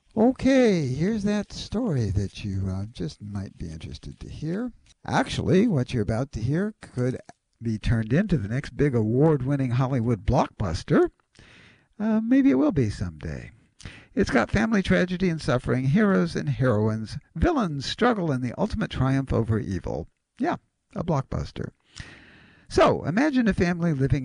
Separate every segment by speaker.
Speaker 1: Okay, here's that story that you just might be interested to hear. Actually, what you're about to hear could be turned into the next big award winning Hollywood blockbuster. Maybe it will be someday. It's got family tragedy and suffering, heroes and heroines, villains struggle in the ultimate triumph over evil. Yeah, a blockbuster. So imagine a family living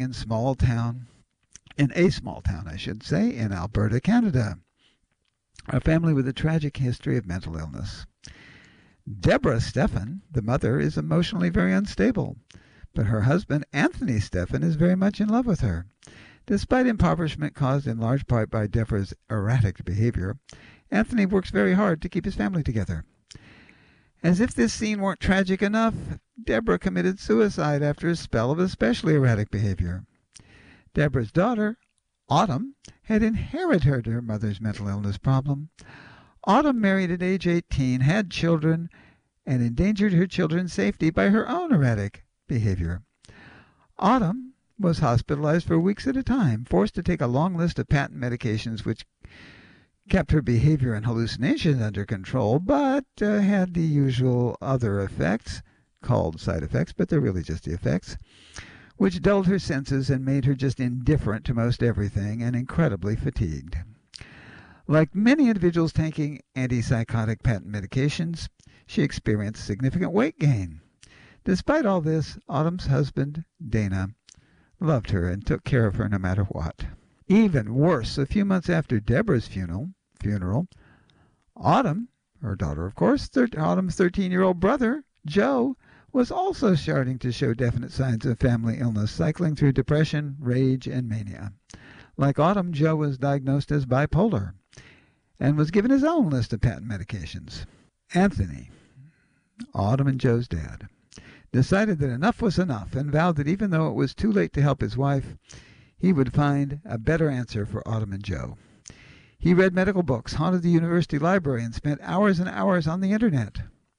Speaker 1: in a small town, I should say, in Alberta, Canada. A family with a tragic history of mental illness. Deborah Stephan, the mother, is emotionally very unstable, but her husband, Anthony Stephan, is very much in love with her. Despite impoverishment caused in large part by Deborah's erratic behavior, Anthony works very hard to keep his family together. As if this scene weren't tragic enough, Deborah committed suicide after a spell of especially erratic behavior. Deborah's daughter, Autumn, had inherited her mother's mental illness problem. Autumn married at age 18, had children, and endangered her children's safety by her own erratic behavior. Autumn was hospitalized for weeks at a time, forced to take a long list of patent medications which kept her behavior and hallucinations under control, but had the usual other effects, called side effects, but they're really just the effects, which dulled her senses and made her just indifferent to most everything and incredibly fatigued. Like many individuals taking antipsychotic patent medications, she experienced significant weight gain. Despite all this, Autumn's husband, Dana, loved her and took care of her no matter what. Even worse, a few months after Deborah's funeral, Autumn, her daughter of course, Autumn's 13-year-old brother, Joe, was also starting to show definite signs of family illness, cycling through depression, rage, and mania. Like Autumn, Joe was diagnosed as bipolar and was given his own list of patent medications. Anthony, Autumn and Joe's dad, decided that enough was enough and vowed that even though it was too late to help his wife, he would find a better answer for Autumn and Joe. He read medical books, haunted the university library, and spent hours and hours on the internet.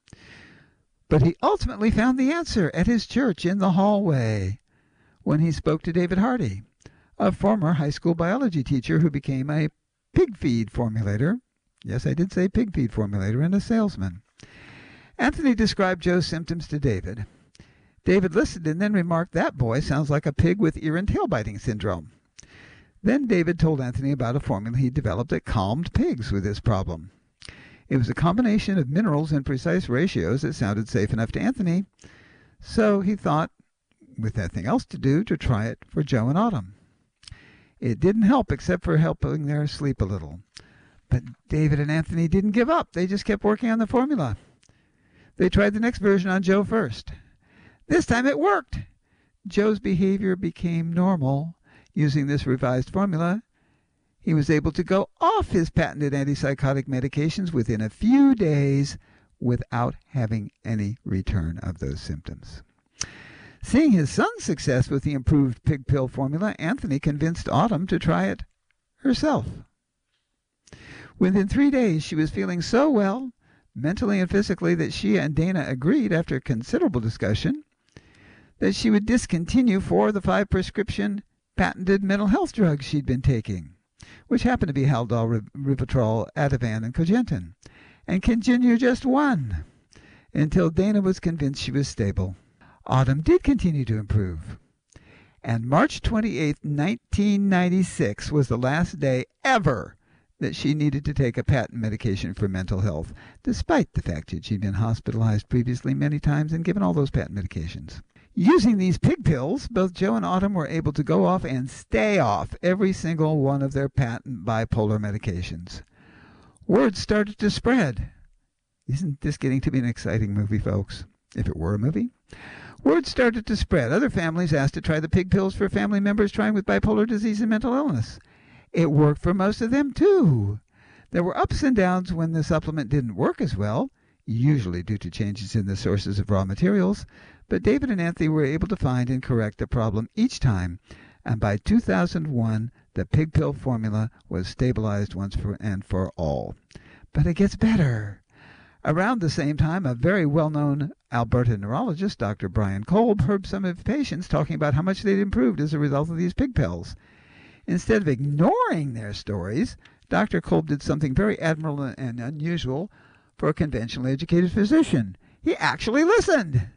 Speaker 1: But he ultimately found the answer at his church in the hallway when he spoke to David Hardy, a former high school biology teacher who became a pig feed formulator. Yes, I did say pig feed formulator, and a salesman. Anthony described Joe's symptoms to David. David listened and then remarked, "That boy sounds like a pig with ear and tail biting syndrome." Then David told Anthony about a formula he developed that calmed pigs with this problem. It was a combination of minerals in precise ratios that sounded safe enough to Anthony, so he thought, with nothing else to do, to try it for Joe and Autumn. It didn't help except for helping their sleep a little. But David and Anthony didn't give up. They just kept working on the formula. They tried the next version on Joe first. This time it worked. Joe's behavior became normal. Using this revised formula, he was able to go off his patented antipsychotic medications within a few days without having any return of those symptoms. Seeing his son's success with the improved pig pill formula, Anthony convinced Autumn to try it herself. Within 3 days, she was feeling so well, mentally and physically, that she and Dana agreed, after considerable discussion, that she would discontinue 4 of the 5 prescription patented mental health drugs she'd been taking, which happened to be Haldol, Rivotril, Ativan, and Cogentin, and continue just 1 until Dana was convinced she was stable. Autumn did continue to improve, and March 28, 1996 was the last day ever that she needed to take a patent medication for mental health, despite the fact that she'd been hospitalized previously many times and given all those patent medications. Using these pig pills, both Joe and Autumn were able to go off and stay off every single one of their patent bipolar medications. Word started to spread. Isn't this getting to be an exciting movie, folks? If it were a movie. Word started to spread. Other families asked to try the pig pills for family members trying with bipolar disease and mental illness. It worked for most of them, too. There were ups and downs when the supplement didn't work as well, usually due to changes in the sources of raw materials, but David and Anthony were able to find and correct the problem each time, and by 2001, the pig pill formula was stabilized once and for all. But it gets better. Around the same time, a very well-known Alberta neurologist, Dr. Brian Kolb, heard some of his patients talking about how much they'd improved as a result of these pig pills. Instead of ignoring their stories, Dr. Kolb did something very admirable and unusual for a conventionally educated physician. He actually listened,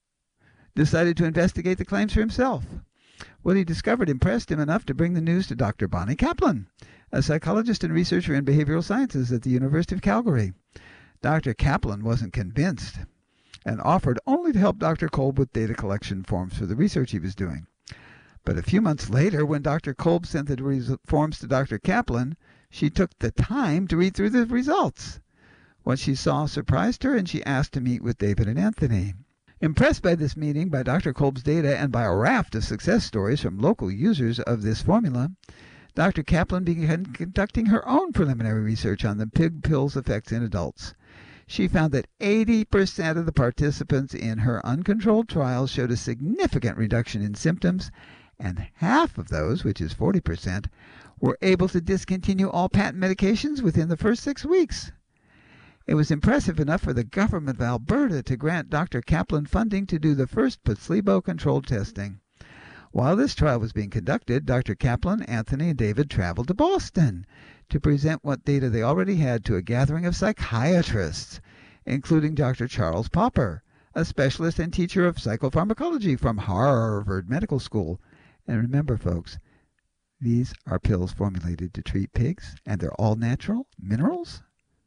Speaker 1: decided to investigate the claims for himself. What he discovered impressed him enough to bring the news to Dr. Bonnie Kaplan, a psychologist and researcher in behavioral sciences at the University of Calgary. Dr. Kaplan wasn't convinced and offered only to help Dr. Kolb with data collection forms for the research he was doing. But a few months later, when Dr. Kolb sent the forms to Dr. Kaplan, she took the time to read through the results. What she saw surprised her, and she asked to meet with David and Anthony. Impressed by this meeting, by Dr. Kolb's data, and by a raft of success stories from local users of this formula, Dr. Kaplan began conducting her own preliminary research on the pig pill's effects in adults. She found that 80% of the participants in her uncontrolled trials showed a significant reduction in symptoms, and half of those, which is 40%, were able to discontinue all patent medications within the first 6 weeks. It was impressive enough for the government of Alberta to grant Dr. Kaplan funding to do the first placebo-controlled testing. While this trial was being conducted, Dr. Kaplan, Anthony, and David traveled to Boston to present what data they already had to a gathering of psychiatrists, including Dr. Charles Popper, a specialist and teacher of psychopharmacology from Harvard Medical School. And remember, folks, these are pills formulated to treat pigs, and they're all natural minerals.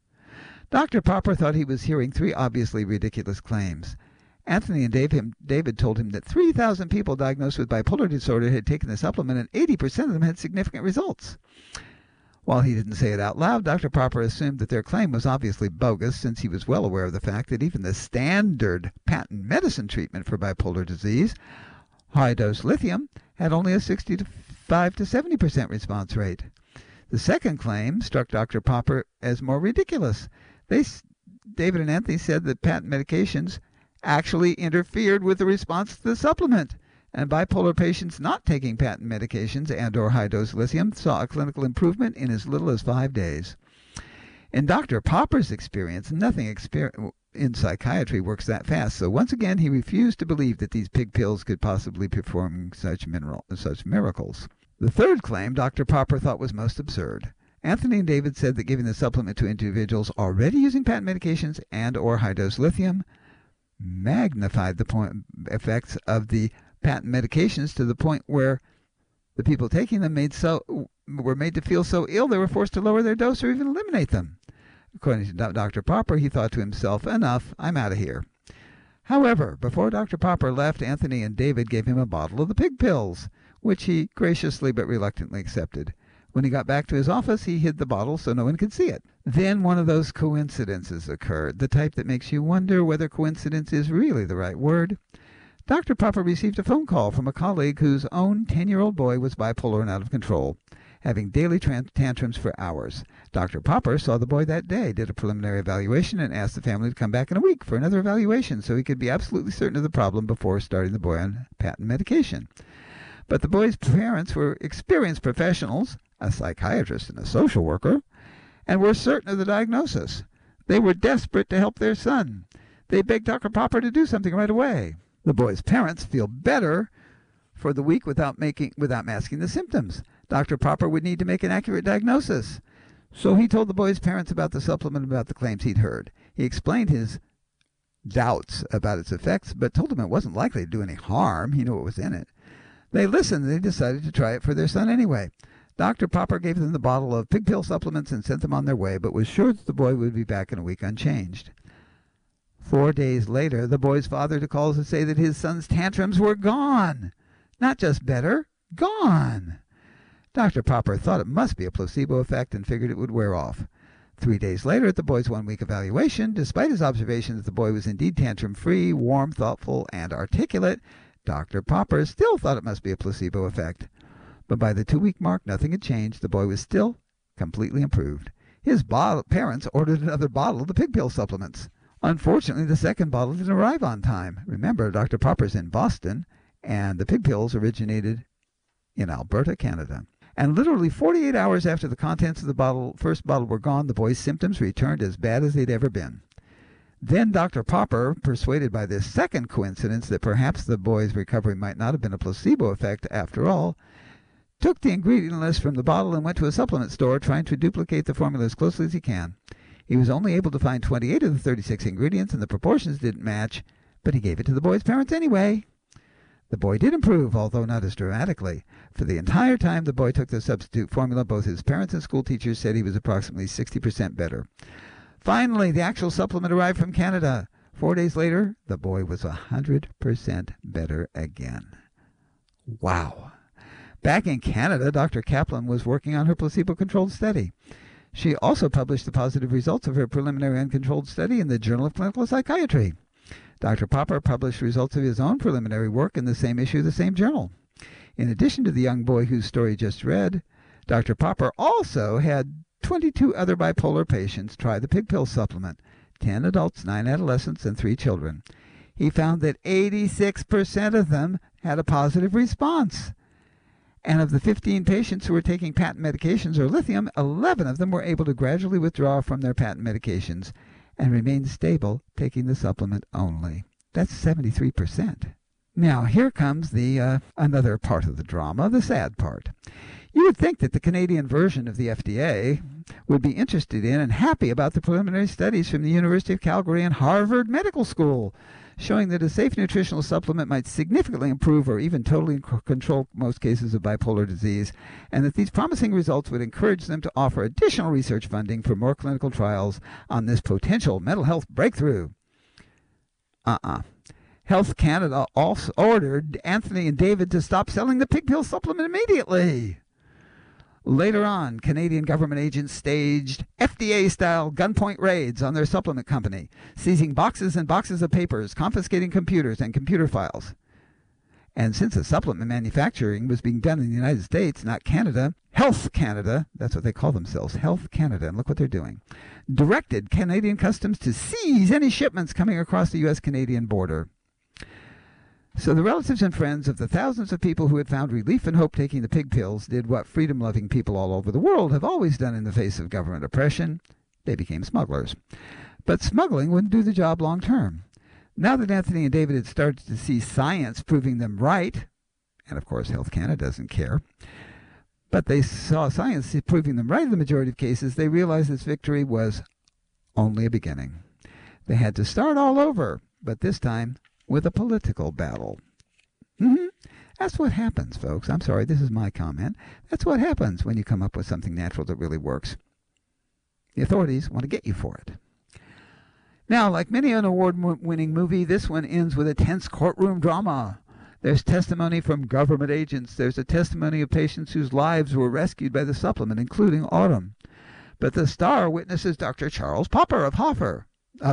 Speaker 1: Dr. Popper thought he was hearing 3 obviously ridiculous claims. Anthony and David told him that 3,000 people diagnosed with bipolar disorder had taken the supplement, and 80% of them had significant results. While he didn't say it out loud, Dr. Popper assumed that their claim was obviously bogus, since he was well aware of the fact that even the standard patent medicine treatment for bipolar disease, high-dose lithium, had only a 65 to 70% response rate. The second claim struck Dr. Popper as more ridiculous. David and Anthony said that patent medications actually interfered with the response to the supplement, and bipolar patients not taking patent medications and or high-dose lithium saw a clinical improvement in as little as 5 days. In Dr. Popper's experience, nothing in psychiatry works that fast, so once again he refused to believe that these pig pills could possibly perform such miracles. The third claim Dr. Popper thought was most absurd. Anthony and David said that giving the supplement to individuals already using patent medications and or high-dose lithium magnified the effects of the patent medications to the point where the people taking them were made to feel so ill they were forced to lower their dose or even eliminate them. According to Dr. Popper, he thought to himself, "Enough, I'm out of here." However, before Dr. Popper left, Anthony and David gave him a bottle of the pig pills, which he graciously but reluctantly accepted. When he got back to his office, he hid the bottle so no one could see it. Then one of those coincidences occurred, the type that makes you wonder whether coincidence is really the right word. Dr. Popper received a phone call from a colleague whose own 10-year-old boy was bipolar and out of control, having daily tantrums for hours. Dr. Popper saw the boy that day, did a preliminary evaluation, and asked the family to come back in a week for another evaluation so he could be absolutely certain of the problem before starting the boy on patent medication. But the boy's parents were experienced professionals, a psychiatrist and a social worker, and were certain of the diagnosis. They were desperate to help their son. They begged Dr. Popper to do something right away. The boy's parents feel better for the week without masking the symptoms. Dr. Popper would need to make an accurate diagnosis. So he told the boy's parents about the supplement, about the claims he'd heard. He explained his doubts about its effects, but told them it wasn't likely to do any harm. He knew what was in it. They listened, and they decided to try it for their son anyway. Dr. Popper gave them the bottle of pig pill supplements and sent them on their way, but was sure that the boy would be back in a week unchanged. 4 days later, the boy's father calls to say that his son's tantrums were gone. Not just better, gone. Dr. Popper thought it must be a placebo effect and figured it would wear off. 3 days later, at the boy's 1-week evaluation, despite his observation that the boy was indeed tantrum-free, warm, thoughtful, and articulate, Dr. Popper still thought it must be a placebo effect. But by the 2-week mark, nothing had changed. The boy was still completely improved. His parents ordered another bottle of the pig pill supplements. Unfortunately, the second bottle didn't arrive on time. Remember, Dr. Popper's in Boston, and the pig pills originated in Alberta, Canada. And literally 48 hours after the contents of the first bottle were gone, the boy's symptoms returned as bad as they'd ever been. Then Dr. Popper, persuaded by this second coincidence that perhaps the boy's recovery might not have been a placebo effect after all, took the ingredient list from the bottle and went to a supplement store trying to duplicate the formula as closely as he can. He was only able to find 28 of the 36 ingredients, and the proportions didn't match, but he gave it to the boy's parents anyway. The boy did improve, although not as dramatically. For the entire time the boy took the substitute formula, both his parents and school teachers said he was approximately 60% better. Finally, the actual supplement arrived from Canada. 4 days later, the boy was 100% better again. Wow. Back in Canada, Dr. Kaplan was working on her placebo-controlled study. She also published the positive results of her preliminary uncontrolled study in the Journal of Clinical Psychiatry. Dr. Popper published results of his own preliminary work in the same issue of the same journal. In addition to the young boy whose story just read, Dr. Popper also had 22 other bipolar patients try the pig pill supplement, 10 adults, 9 adolescents, and 3 children. He found that 86% of them had a positive response. And of the 15 patients who were taking patent medications or lithium, 11 of them were able to gradually withdraw from their patent medications and remain stable taking the supplement only. That's 73%. Now, here comes the another part of the drama, the sad part. You would think that the Canadian version of the FDA would be interested in and happy about the preliminary studies from the University of Calgary and Harvard Medical School, showing that a safe nutritional supplement might significantly improve or even totally control most cases of bipolar disease, and that these promising results would encourage them to offer additional research funding for more clinical trials on this potential mental health breakthrough. Health Canada also ordered Anthony and David to stop selling the pig pill supplement immediately. Later on, Canadian government agents staged FDA-style gunpoint raids on their supplement company, seizing boxes and boxes of papers, confiscating computers and computer files. And since the supplement manufacturing was being done in the United States, not Canada, Health Canada, that's what they call themselves, Health Canada, and look what they're doing, directed Canadian Customs to seize any shipments coming across the U.S.-Canadian border. So the relatives and friends of the thousands of people who had found relief and hope taking the pig pills did what freedom-loving people all over the world have always done in the face of government oppression. They became smugglers. But smuggling wouldn't do the job long term. Now that Anthony and David had started to see science proving them right, and of course Health Canada doesn't care, but they saw science proving them right in the majority of cases, they realized this victory was only a beginning. They had to start all over, but this time with a political battle. That's what happens, folks. I'm sorry, this is my comment. That's what happens when you come up with something natural that really works. The authorities want to get you for it. Now, like many an award-winning movie, this one ends with a tense courtroom drama. There's testimony from government agents. There's a testimony of patients whose lives were rescued by the supplement, including Autumn. But the star witness is Dr. Charles Popper of Harvard.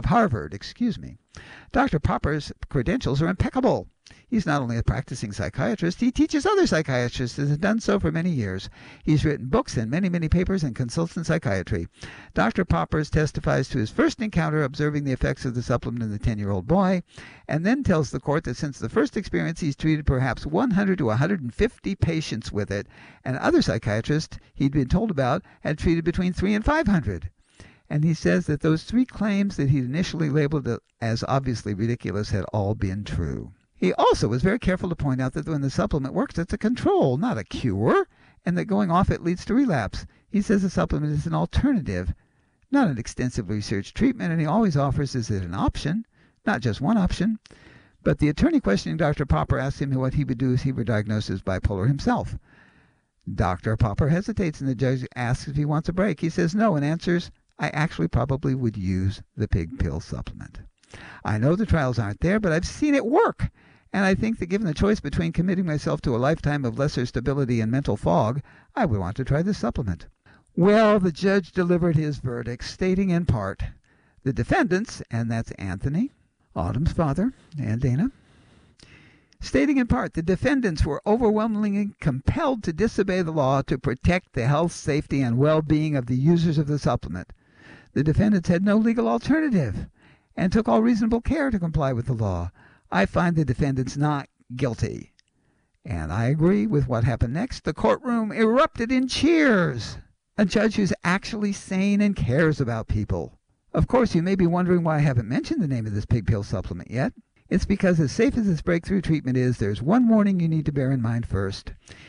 Speaker 1: Dr. Popper's credentials are impeccable. He's not only a practicing psychiatrist, he teaches other psychiatrists and has done so for many years. He's written books and many, many papers and consults in psychiatry. Dr. Popper testifies to his first encounter observing the effects of the supplement in the 10-year-old boy, and then tells the court that since the first experience he's treated perhaps 100 to 150 patients with it, and other psychiatrists he'd been told about had treated between 300 and 500. And he says that those 3 claims that he'd initially labeled as obviously ridiculous had all been true. He also was very careful to point out that when the supplement works, it's a control, not a cure, and that going off it leads to relapse. He says the supplement is an alternative, not an extensively researched treatment, and he always offers as an option, not just one option. But the attorney questioning Dr. Popper asked him what he would do if he were diagnosed as bipolar himself. Dr. Popper hesitates, and the judge asks if he wants a break. He says no and answers, I actually probably would use the pig pill supplement. I know the trials aren't there, but I've seen it work. And I think that given the choice between committing myself to a lifetime of lesser stability and mental fog, I would want to try this supplement. Well, the judge delivered his verdict, stating in part, the defendants, and that's Anthony, Autumn's father, and Dana, stating in part, the defendants were overwhelmingly compelled to disobey the law to protect the health, safety, and well-being of the users of the supplement. The defendants had no legal alternative and took all reasonable care to comply with the law. I find the defendants not guilty. And I agree with what happened next. The courtroom erupted in cheers. A judge who's actually sane and cares about people. Of course, you may be wondering why I haven't mentioned the name of this pig pill supplement yet. It's because as safe as this breakthrough treatment is, there's one warning you need to bear in mind first.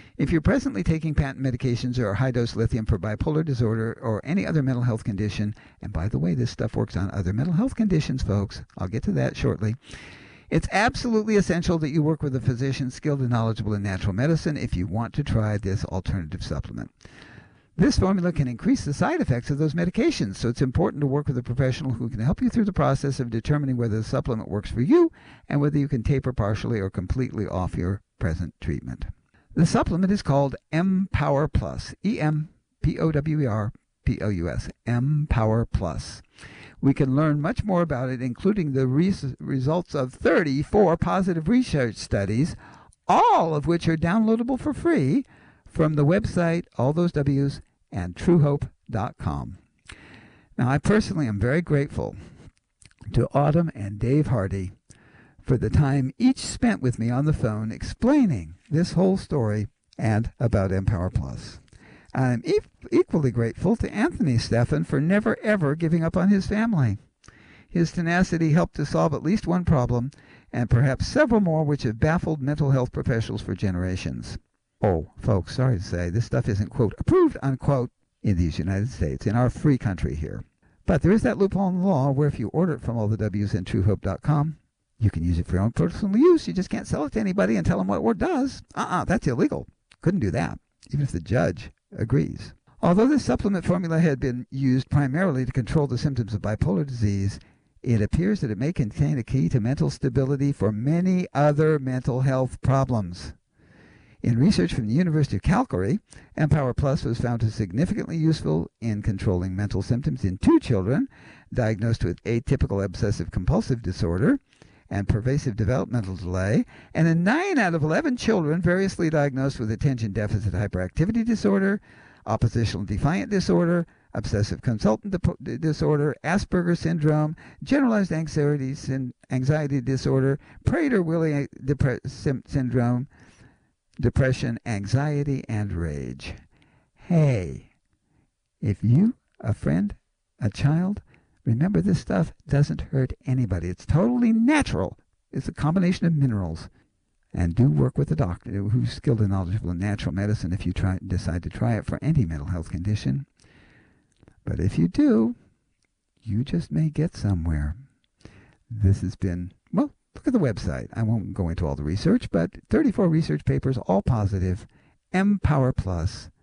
Speaker 1: If you're presently taking patent medications or high-dose lithium for bipolar disorder or any other mental health condition, and by the way, this stuff works on other mental health conditions, folks. I'll get to that shortly. It's absolutely essential that you work with a physician skilled and knowledgeable in natural medicine if you want to try this alternative supplement. This formula can increase the side effects of those medications, so it's important to work with a professional who can help you through the process of determining whether the supplement works for you and whether you can taper partially or completely off your present treatment. The supplement is called Empower Plus, EMPOWER+, Empower Plus. We can learn much more about it, including the results of 34 positive research studies, all of which are downloadable for free from the website, all those W's, and truehope.com. Now, I personally am very grateful to Autumn and Dave Hardy for the time each spent with me on the phone explaining this whole story and about Empower Plus. I'm equally grateful to Anthony Stephan for never ever giving up on his family. His tenacity helped to solve at least one problem, and perhaps several more which have baffled mental health professionals for generations. Oh, folks, sorry to say, this stuff isn't, quote, approved, unquote, in these United States, in our free country here. But there is that loophole in the law where if you order it from all the W's and truehope.com, you can use it for your own personal use. You just can't sell it to anybody and tell them what it does. That's illegal. Couldn't do that, even if the judge agrees. Although this supplement formula had been used primarily to control the symptoms of bipolar disease, it appears that it may contain a key to mental stability for many other mental health problems. In research from the University of Calgary, Empower Plus was found to significantly useful in controlling mental symptoms in 2 children diagnosed with atypical obsessive-compulsive disorder and pervasive developmental delay, and in 9 out of 11 children variously diagnosed with attention deficit hyperactivity disorder, oppositional defiant disorder, obsessive compulsive disorder, Asperger's syndrome, generalized anxiety disorder, Prader-Willi syndrome, depression, anxiety, and rage. Hey, if you, a friend, a child, remember this stuff doesn't hurt anybody. It's totally natural. It's a combination of minerals. And do work with a doctor who's skilled and knowledgeable in natural medicine if you decide to try it for any mental health condition. But if you do, you just may get somewhere. This has been, well, look at the website. I won't go into all the research, but 34 research papers, all positive. Empower Plus.